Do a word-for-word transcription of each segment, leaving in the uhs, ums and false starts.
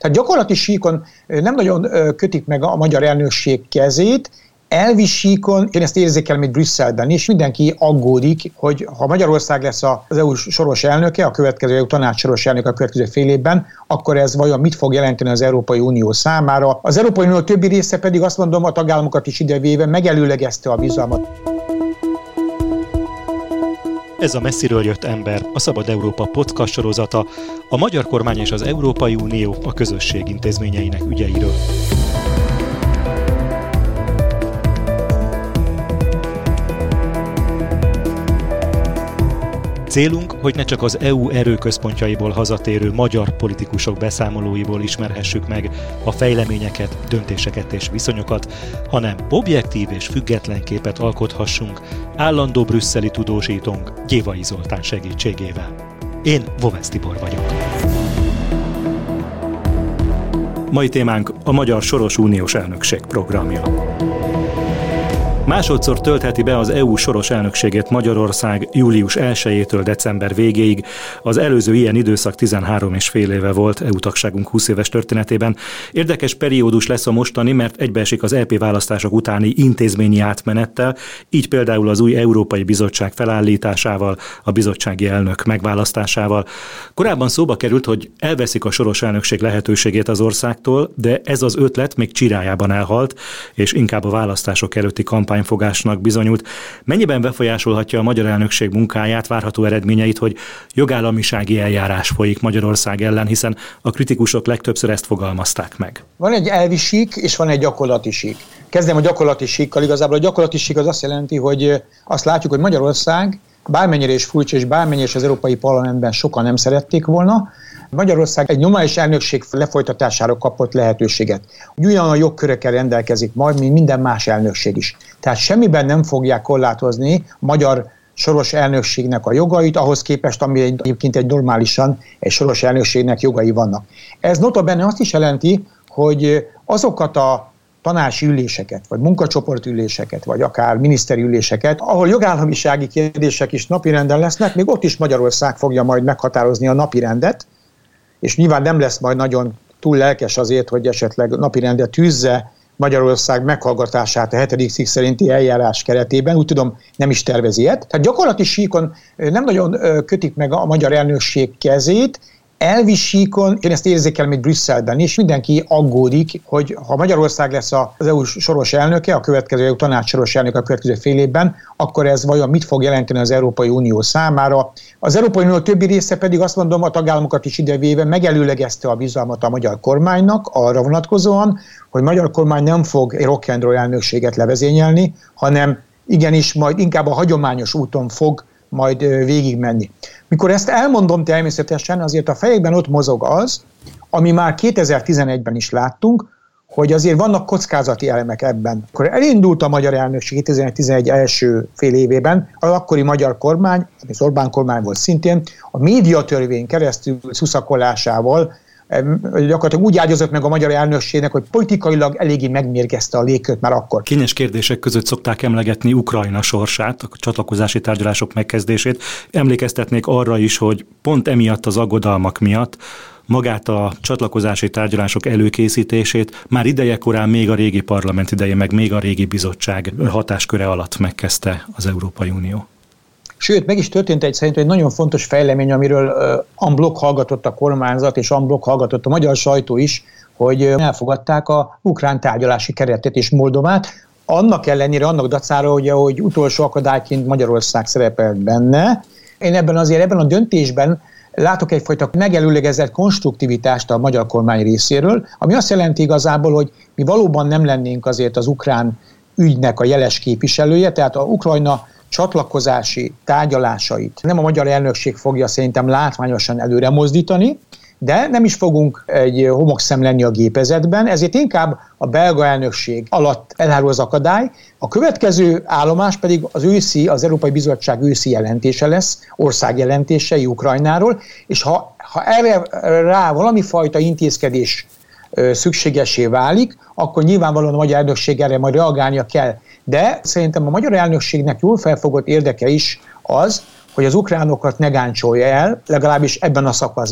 Tehát gyakorlati síkon nem nagyon kötik meg a magyar elnökség kezét, elvi síkon, én ezt érzékelem itt Brüsszelben is, mindenki aggódik, hogy ha Magyarország lesz az é u soros elnöke, a következő é u tanács soros elnöke a következő fél évben, akkor ez vajon mit fog jelenteni az Európai Unió számára. Az Európai Unió többi része pedig azt mondom, a tagállamokat is idevéve megelőlegezte a bizalmat. Ez a Messziről jött ember, a Szabad Európa podcast sorozata, a magyar kormány és az Európai Unió a közösség intézményeinek ügyeiről. Célunk, hogy ne csak az é u erőközpontjaiból hazatérő magyar politikusok beszámolóiból ismerhessük meg a fejleményeket, döntéseket és viszonyokat, hanem objektív és független képet alkothassunk állandó brüsszeli tudósítónk Gyévai Zoltán segítségével. Én Vovesz Tibor vagyok. Mai témánk a Magyar Soros Uniós Elnökség programja. Másodszor töltheti be az é u soros elnökségét Magyarország július elsejétől december végéig. Az előző ilyen időszak tizenhárom és fél éve volt é u tagságunk húsz éves történetében. Érdekes periódus lesz a mostani, mert egybeesik az é pé választások utáni intézményi átmenettel, így például az új Európai Bizottság felállításával, a bizottsági elnök megválasztásával. Korábban szóba került, hogy elveszik a soros elnökség lehetőségét az országtól, de ez az ötlet még csirájában elhalt, és inkább a választások előtti kampányfogásnak bizonyult. Mennyiben befolyásolhatja a magyar elnökség munkáját, várható eredményeit, hogy jogállamisági eljárás folyik Magyarország ellen, hiszen a kritikusok legtöbbször ezt fogalmazták meg? Van egy elvi sík, és van egy gyakorlati sík. Kezdem a gyakorlati síkkal. Igazából a gyakorlati sík az azt jelenti, hogy azt látjuk, hogy Magyarország bármennyire is furcsa, és bármennyire is az Európai Parlamentben sokan nem szerették volna, Magyarország egy normális elnökség lefolytatására kapott lehetőséget. Ugyanolyan jogkörökkel rendelkezik majd, mint minden más elnökség is. Tehát semmiben nem fogják korlátozni a magyar soros elnökségnek a jogait, ahhoz képest, ami egyébként egy normálisan egy soros elnökségnek jogai vannak. Ez notabene azt is jelenti, hogy azokat a tanácsi üléseket, vagy munkacsoportüléseket, vagy akár miniszteri üléseket, ahol jogállamisági kérdések is napirenden lesznek, még ott is Magyarország fogja majd meghatározni a napirendet, és nyilván nem lesz majd nagyon túl lelkes azért, hogy esetleg napirendre tűzze Magyarország meghallgatását a hetedik cikk szerinti eljárás keretében, úgy tudom, nem is tervez ilyet. Tehát gyakorlati síkon nem nagyon kötik meg a magyar elnökség kezét, elvi síkon, én ezt érzékelem itt Brüsszelben is, mindenki aggódik, hogy ha Magyarország lesz az é u soros elnöke, a következő é u tanács soros elnöke a következő fél évben, akkor ez vajon mit fog jelenteni az Európai Unió számára. Az Európai Unió többi része pedig azt mondom, a tagállamokat is idevéve megelőlegezte a bizalmat a magyar kormánynak arra vonatkozóan, hogy a magyar kormány nem fog egy rock and roll elnökséget levezényelni, hanem igenis majd inkább a hagyományos úton fog majd végigmenni. Mikor ezt elmondom természetesen, azért a fejekben ott mozog az, ami már kétezer-tizenegyben is láttunk, hogy azért vannak kockázati elemek ebben. Akkor elindult a magyar elnökség kétezer-tizenegy első fél évében, az akkori magyar kormány, az Orbán kormány volt szintén, a médiatörvény keresztül szuszakolásával gyakorlatilag úgy ágyazott meg a magyar elnökségnek, hogy politikailag eléggé megmérgezte a légkört már akkor. Kényes kérdések között szokták emlegetni Ukrajna sorsát, a csatlakozási tárgyalások megkezdését. Emlékeztetnék arra is, hogy pont emiatt az aggodalmak miatt magát a csatlakozási tárgyalások előkészítését már ideje korán, még a régi parlament ideje, meg még a régi bizottság hatásköre alatt megkezdte az Európai Unió. Sőt, meg is történt egy szerintem egy nagyon fontos fejlemény, amiről uh, en bloc hallgatott a kormányzat, és en bloc hallgatott a magyar sajtó is, hogy uh, elfogadták a ukrán tárgyalási keretet és Moldovát. Annak ellenére, annak dacára, hogy, hogy utolsó akadályként Magyarország szerepelt benne. Én ebben azért ebben a döntésben látok egyfajta megelőlegezett konstruktivitást a magyar kormány részéről, ami azt jelenti igazából, hogy mi valóban nem lennénk azért az ukrán ügynek a jeles képviselője, tehát a Ukrajna csatlakozási tárgyalásait nem a magyar elnökség fogja szerintem látványosan előre mozdítani, de nem is fogunk egy homokszem lenni a gépezetben, ezért inkább a belga elnökség alatt elhárul az akadály. A következő állomás pedig az őszi, az Európai Bizottság őszi jelentése lesz, országjelentései Ukrajnáról, és ha, ha erre rá valami fajta intézkedés szükségessé válik, akkor nyilvánvalóan a magyar elnökség erre majd reagálnia kell. De szerintem a magyar elnökségnek jól felfogott érdeke is az, hogy az ukránokat ne gáncsolja el, legalábbis ebben a szakaszban.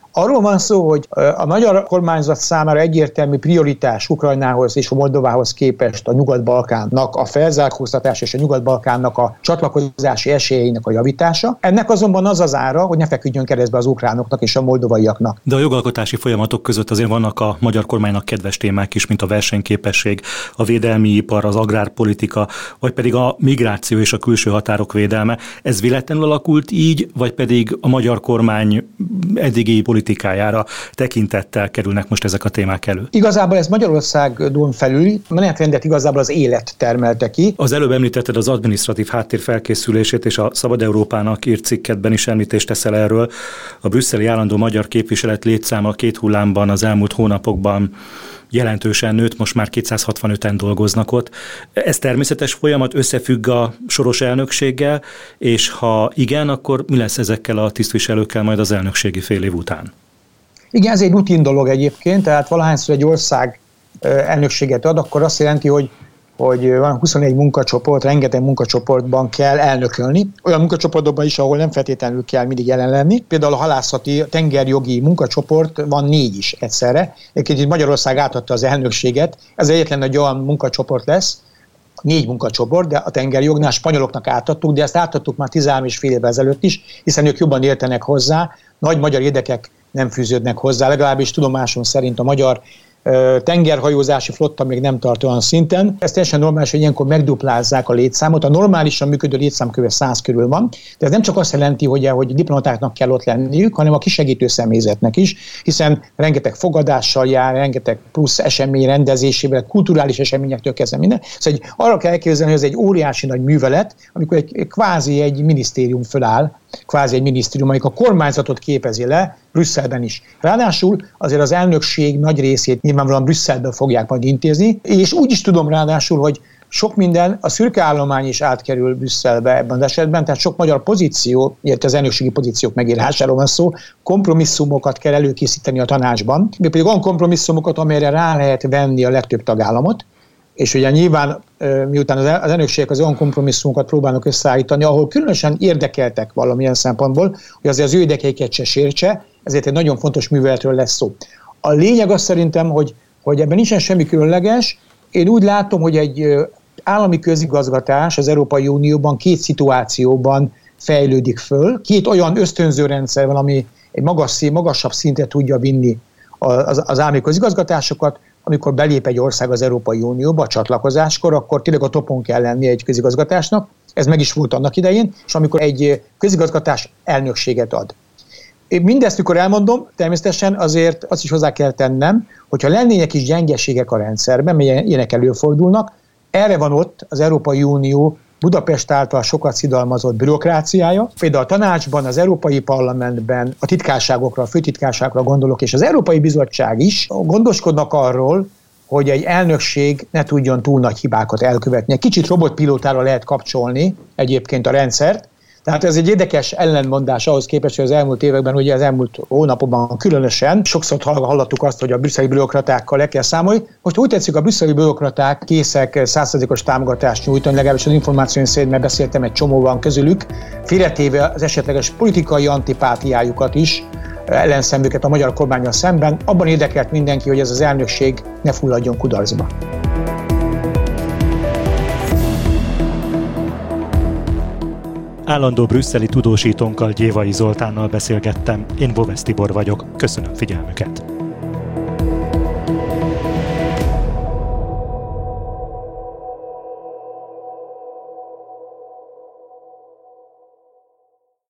Arról van szó, hogy a magyar kormányzat számára egyértelmű prioritás Ukrajnához és a Moldovához képest a Nyugat-Balkánnak a felzárkóztatás és a Nyugat-Balkánnak a csatlakozási esélyeinek a javítása. Ennek azonban az az ára, hogy ne feküdjön keresztbe az ukránoknak és a moldovaiaknak. De a jogalkotási folyamatok között azért vannak a magyar kormánynak kedves témák is, mint a versenyképesség, a védelmi ipar, az agrárpolitika, vagy pedig a migráció és a külső határok védelme. Ez véletlenül alakult így, vagy pedig a magyar kormány eddigi politikájára tekintettel kerülnek most ezek a témák elő? Igazából ez Magyarországon felül menetrendet igazából az élet termelte ki. Az előbb említetted az adminisztratív háttér felkészülését, és a Szabad Európának írt cikketben is említést teszel erről. A brüsszeli állandó magyar képviselet létszáma két hullámban az elmúlt hónapokban jelentősen nőtt, most már kétszázhatvanöten dolgoznak ott. Ez természetes folyamat, összefügg a soros elnökséggel, és ha igen, akkor mi lesz ezekkel a tisztviselőkkel majd az elnökségi fél év után? Igen, ez egy rutin dolog egyébként, tehát valahányszor egy ország elnökséget ad, akkor azt jelenti, hogy hogy van huszonegy munkacsoport, rengeteg munkacsoportban kell elnökölni. Olyan munkacsoportokban is, ahol nem feltétlenül kell mindig jelen lenni. Például a halászati, tengerjogi munkacsoport van négy is egyszerre. Egyébként Magyarország átadta az elnökséget. Ez egyetlen egy olyan munkacsoport lesz, négy munkacsoport, de a tengerjognál spanyoloknak átadtuk, de ezt átadtuk már tizenhárom és fél évvel ezelőtt is, hiszen ők jobban értenek hozzá, nagy magyar érdekek nem fűződnek hozzá, legalábbis tudomásom szerint a magyar tengerhajózási flotta még nem tart olyan szinten. Ez teljesen normális, hogy ilyenkor megduplázzák a létszámot. A normálisan működő létszám kb. száz körül van, de ez nem csak azt jelenti, hogy, hogy diplomatáknak kell ott lenniük, hanem a kisegítő személyzetnek is, hiszen rengeteg fogadással jár, rengeteg plusz esemény rendezésével, kulturális eseményektől kezdve minden. Szóval egy, arra kell elképzelni, hogy ez egy óriási nagy művelet, amikor egy, kvázi egy minisztérium föláll, kvázi egy minisztérium, amelyik a kormányzatot képezi le, Brüsszelben is. Ráadásul azért az elnökség nagy részét nyilvánvalóan Brüsszelben fogják majd intézni, és úgy is tudom ráadásul, hogy sok minden, a szürke állomány is átkerül Brüsszelbe ebben az esetben, tehát sok magyar pozíció, illetve az elnökségi pozíciók megírásáról van szó, kompromisszumokat kell előkészíteni a tanácsban, de pedig olyan kompromisszumokat, amelyre rá lehet venni a legtöbb tagállamot, és ugye nyilván miután az elnökségek az olyan kompromisszumokat próbálnak összeállítani, ahol különösen érdekeltek valamilyen szempontból, hogy azért az ő érdekeiket se sértse, ezért egy nagyon fontos műveletről lesz szó. A lényeg az szerintem, hogy, hogy ebben nincsen semmi különleges. Én úgy látom, hogy egy állami közigazgatás az Európai Unióban két szituációban fejlődik föl. Két olyan ösztönző rendszer van, ami egy magas, magasabb szintre tudja vinni az, az állami közigazgatásokat. Amikor belép egy ország az Európai Unióba a csatlakozáskor, akkor tényleg a topon kell lenni egy közigazgatásnak. Ez meg is volt annak idején, és amikor egy közigazgatás elnökséget ad. Én mindezt, mikor elmondom, természetesen azért azt is hozzá kell tennem, hogyha lennének is gyengeségek a rendszerben, melyen ilyenek előfordulnak, erre van ott az Európai Unió Budapest által sokat szidalmazott bürokráciája. Például a tanácsban, az Európai Parlamentben, a titkárságokra, a főtitkárságokra gondolok, és az Európai Bizottság is gondoskodnak arról, hogy egy elnökség ne tudjon túl nagy hibákat elkövetni. Egy kicsit robotpilótára lehet kapcsolni egyébként a rendszert. Tehát ez egy érdekes ellenmondás ahhoz képest, hogy az elmúlt években, ugye az elmúlt hónapokban különösen sokszor hallottuk azt, hogy a brüsszeli bürokratákkal le kell számolni. Most úgy tetszik, a brüsszeli bürokraták készek száz százalékos támogatást nyújtani, legalábbis az információim szerint, mert beszéltem egy csomóban közülük, félretéve az esetleges politikai antipátiájukat is, ellenszemüket a magyar kormánnyal szemben. Abban érdekelt mindenki, hogy ez az elnökség ne fulladjon kudarcba. Állandó brüsszeli tudósítónkkal, Gyévai Zoltánnal beszélgettem. Én Bovesz Tibor vagyok. Köszönöm figyelmüket.